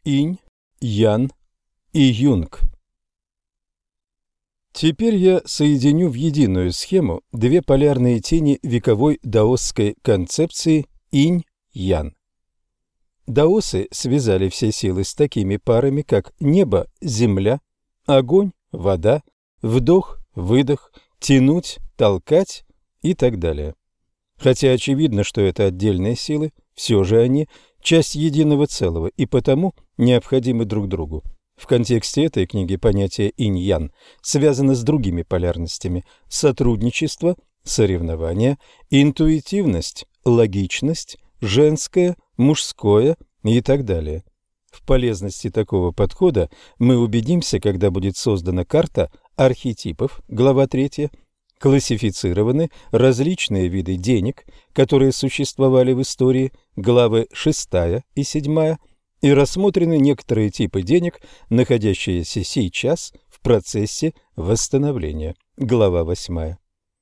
Инь, Ян и Юнг. Теперь я соединю в единую схему две полярные тени вековой даосской концепции инь-ян. Даосы связали все силы с такими парами, как небо, земля, огонь, вода, вдох, выдох, тянуть, толкать и так далее. Хотя очевидно, что это отдельные силы, все же они – часть единого целого и потому необходимы друг другу. В контексте этой книги понятие инь-ян связано с другими полярностями – сотрудничество, соревнование, интуитивность, логичность, женское, мужское и так далее. В полезности такого подхода мы убедимся, когда будет создана карта архетипов, глава 3, классифицированы различные виды денег, которые существовали в истории, главы 6 и 7, и рассмотрены некоторые типы денег, находящиеся сейчас в процессе восстановления, глава 8.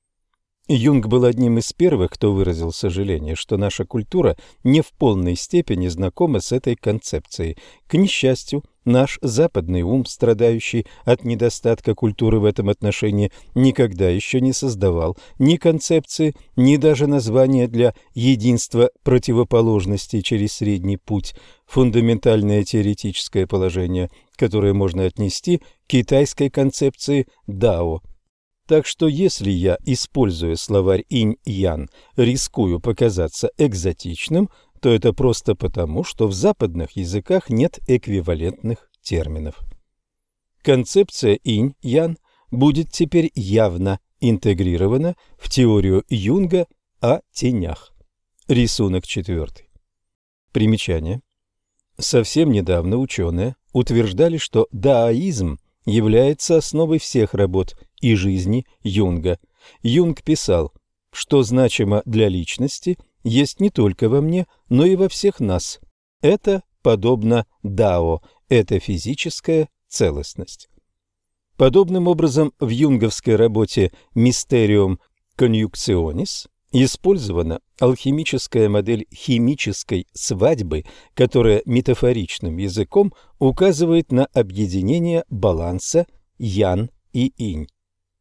Юнг был одним из первых, кто выразил сожаление, что наша культура не в полной степени знакома с этой концепцией. К несчастью, наш западный ум, страдающий от недостатка культуры в этом отношении, никогда еще не создавал ни концепции, ни даже названия для единства противоположностей через средний путь, фундаментальное теоретическое положение, которое можно отнести к китайской концепции дао. Так что если я, используя словарь инь-ян, рискую показаться экзотичным, то это просто потому, что в западных языках нет эквивалентных терминов. Концепция инь-ян будет теперь явно интегрирована в теорию Юнга о тенях. Рисунок 4. Примечание. Совсем недавно ученые утверждали, что даоизм является основой всех работ и жизни Юнга. Юнг писал, что значимо для личности есть не только во мне, но и во всех нас. Это подобно дао, это физическая целостность. Подобным образом в юнговской работе Mysterium Conjunctionis использована алхимическая модель химической свадьбы, которая метафоричным языком указывает на объединение баланса ян и инь.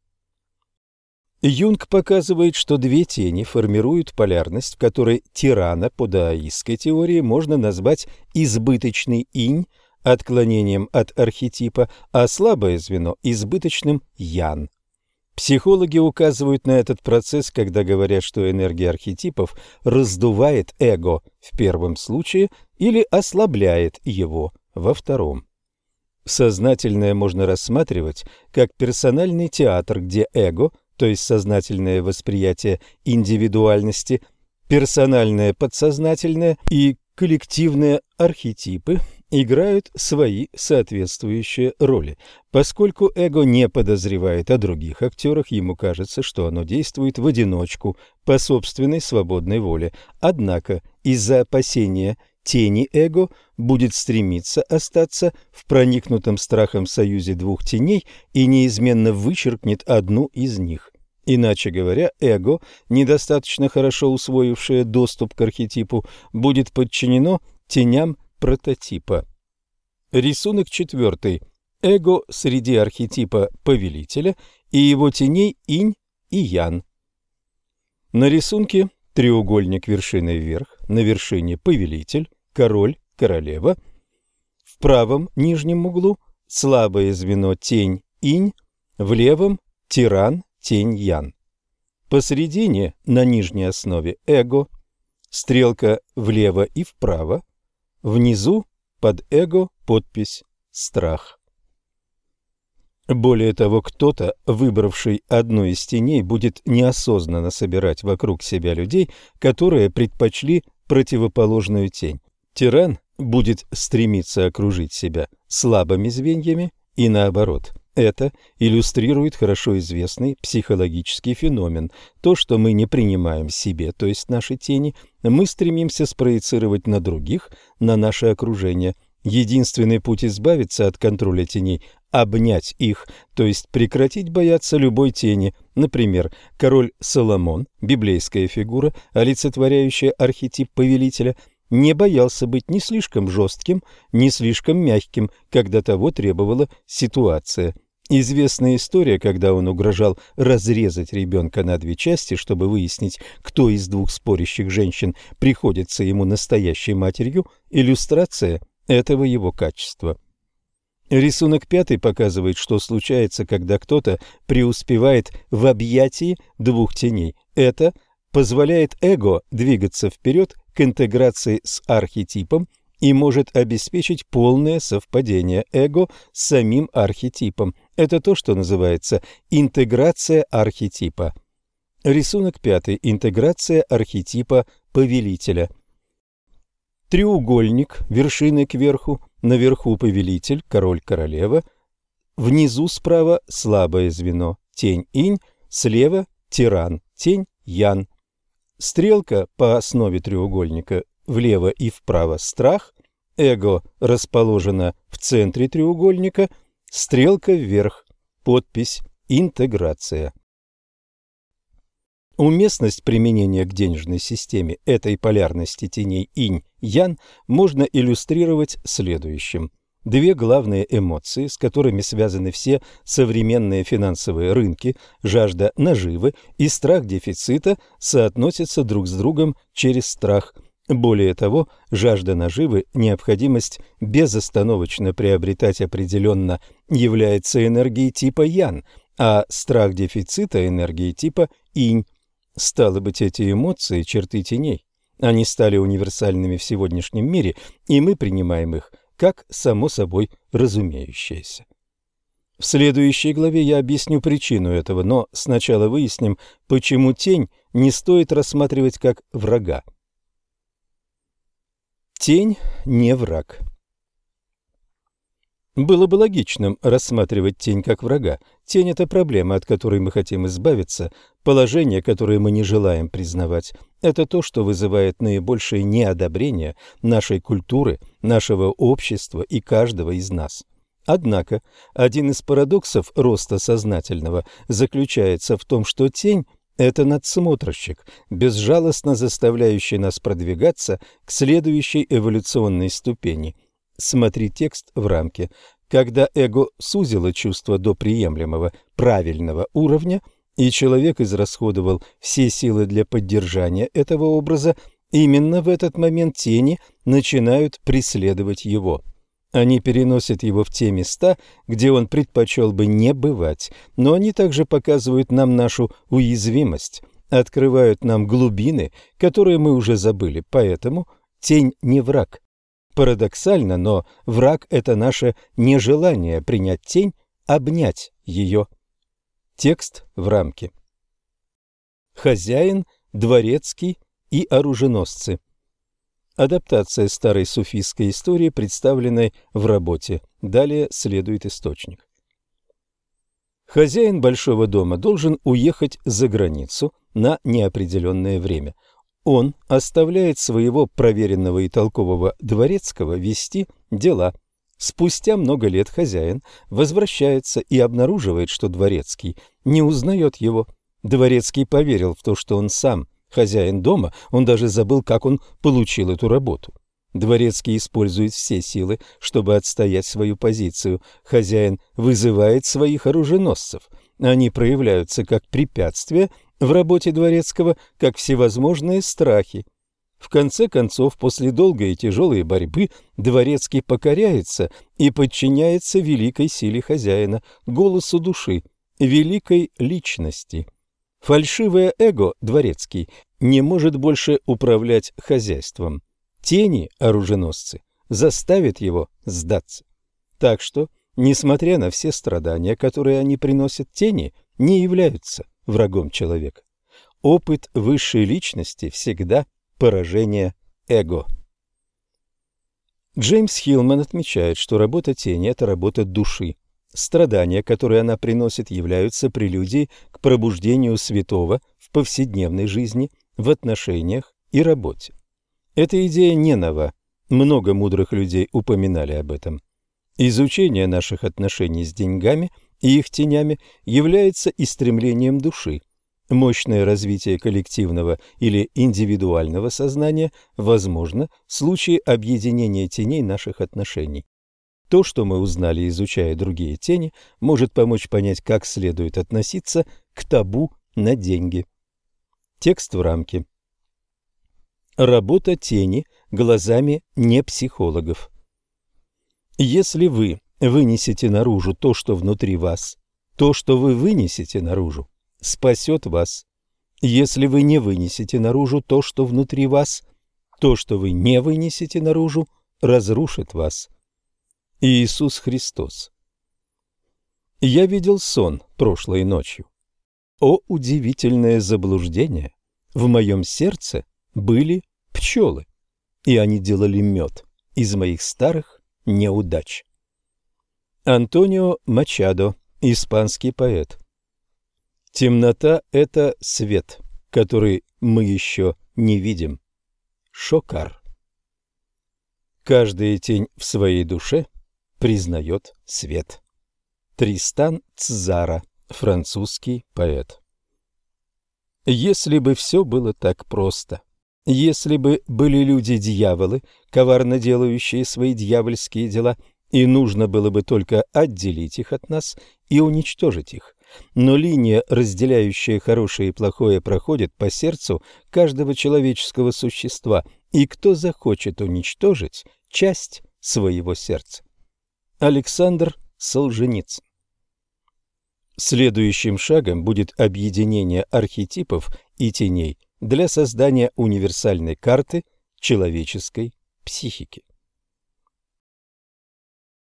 Юнг показывает, что две тени формируют полярность, в которой тирана по даоистской теории можно назвать избыточный инь, отклонением от архетипа, а слабое звено – избыточным ян. Психологи указывают на этот процесс, когда говорят, что энергия архетипов раздувает эго в первом случае или ослабляет его во втором. Сознательное можно рассматривать как персональный театр, где эго, то есть сознательное восприятие индивидуальности, персональное подсознательное и коллективные архетипы играют свои соответствующие роли. Поскольку эго не подозревает о других актерах, ему кажется, что оно действует в одиночку, по собственной свободной воле. Однако из-за опасения тени эго будет стремиться остаться в проникнутом страхом союзе двух теней и неизменно вычеркнет одну из них. Иначе говоря, эго, недостаточно хорошо усвоившее доступ к архетипу, будет подчинено теням прототипа. Рисунок 4. Эго среди архетипа повелителя и его теней инь и ян. На рисунке треугольник вершиной вверх, на вершине повелитель, король, королева. В правом нижнем углу слабое звено тень инь, в левом тиран, тень ян. Посередине на нижней основе эго, стрелка влево и вправо. Внизу под эго подпись «Страх». Более того, кто-то, выбравший одну из теней, будет неосознанно собирать вокруг себя людей, которые предпочли противоположную тень. Тиран будет стремиться окружить себя слабыми звеньями и наоборот. Это иллюстрирует хорошо известный психологический феномен. То, что мы не принимаем в себе, то есть наши тени, мы стремимся спроецировать на других, на наше окружение. Единственный путь избавиться от контроля теней – обнять их, то есть прекратить бояться любой тени. Например, король Соломон, библейская фигура, олицетворяющая архетип повелителя, не боялся быть ни слишком жестким, ни слишком мягким, когда того требовала ситуация. Известная история, когда он угрожал разрезать ребенка на две части, чтобы выяснить, кто из двух спорящих женщин приходится ему настоящей матерью, иллюстрация этого его качества. Рисунок 5 показывает, что случается, когда кто-то преуспевает в объятии двух теней. Это позволяет эго двигаться вперед к интеграции с архетипом и может обеспечить полное совпадение эго с самим архетипом. Это то, что называется интеграция архетипа. Рисунок 5. Интеграция архетипа повелителя. Треугольник, вершиной кверху, наверху повелитель, король-королева, внизу справа слабое звено, тень-инь, слева тиран, тень-ян. Стрелка по основе треугольника влево и вправо страх, эго расположено в центре треугольника, стрелка вверх, подпись интеграция. Уместность применения к денежной системе этой полярности теней инь-ян можно иллюстрировать следующим. Две главные эмоции, с которыми связаны все современные финансовые рынки, жажда наживы и страх дефицита, соотносятся друг с другом через страх. Более того, жажда наживы, необходимость безостановочно приобретать определенно, является энергией типа ян, а страх дефицита – энергией типа инь. Стало быть, эти эмоции – черты теней. Они стали универсальными в сегодняшнем мире, и мы принимаем их как само собой разумеющееся. В следующей главе я объясню причину этого, но сначала выясним, почему тень не стоит рассматривать как врага. Тень не враг. Было бы логичным рассматривать тень как врага. Тень – это проблема, от которой мы хотим избавиться, положение, которое мы не желаем признавать. Это то, что вызывает наибольшее неодобрение нашей культуры, нашего общества и каждого из нас. Однако, один из парадоксов роста сознательного заключается в том, что тень – это надсмотрщик, безжалостно заставляющий нас продвигаться к следующей эволюционной ступени. Смотри текст в рамке. Когда эго сузило чувство до приемлемого, правильного уровня, и человек израсходовал все силы для поддержания этого образа, именно в этот момент тени начинают преследовать его. Они переносят его в те места, где он предпочел бы не бывать, но они также показывают нам нашу уязвимость, открывают нам глубины, которые мы уже забыли, поэтому тень не враг. Парадоксально, но враг – это наше нежелание принять тень, обнять ее. Текст в рамке. Хозяин, дворецкий и оруженосцы. Адаптация старой суфийской истории, представленной в работе. Далее следует источник. Хозяин большого дома должен уехать за границу на неопределенное время. Он оставляет своего проверенного и толкового дворецкого вести дела. Спустя много лет хозяин возвращается и обнаруживает, что дворецкий не узнает его. Дворецкий поверил в то, что он сам хозяин дома, он даже забыл, как он получил эту работу. Дворецкий использует все силы, чтобы отстоять свою позицию. Хозяин вызывает своих оруженосцев. Они проявляются как препятствия в работе дворецкого, как всевозможные страхи. В конце концов, после долгой и тяжелой борьбы, дворецкий покоряется и подчиняется великой силе хозяина, голосу души, великой личности. Фальшивое эго, дворецкий, не может больше управлять хозяйством. Тени, оруженосцы, заставят его сдаться. Так что, несмотря на все страдания, которые они приносят, тени не являются врагом человека. Опыт высшей личности всегда поражение эго. Джеймс Хиллман отмечает, что работа тени – это работа души. Страдания, которые она приносит, являются прелюдией к пробуждению святого в повседневной жизни, в отношениях и работе. Эта идея не нова. Много мудрых людей упоминали об этом. Изучение наших отношений с деньгами и их тенями является и стремлением души. Мощное развитие коллективного или индивидуального сознания возможно в случае объединения теней наших отношений. То, что мы узнали, изучая другие тени, может помочь понять, как следует относиться к табу на деньги. Текст в рамке. Работа тени глазами не психологов. Если вы вынесете наружу то, что внутри вас, то, что вы вынесете наружу, спасет вас. Если вы не вынесете наружу то, что внутри вас, то, что вы не вынесете наружу, разрушит вас. Иисус Христос. Я видел сон прошлой ночью. О, удивительное заблуждение! В моем сердце были пчелы, и они делали мед из моих старых неудач. Антонио Мачадо, испанский поэт. Темнота – это свет, который мы еще не видим. Шокар. Каждая тень в своей душе признает свет. Тристан Цзара, французский поэт. Если бы все было так просто, если бы были люди-дьяволы, коварно делающие свои дьявольские дела, и нужно было бы только отделить их от нас и уничтожить их. Но линия, разделяющая хорошее и плохое, проходит по сердцу каждого человеческого существа, и кто захочет уничтожить часть своего сердца? Александр Солженицын. Следующим шагом будет объединение архетипов и теней для создания универсальной карты человеческой психики.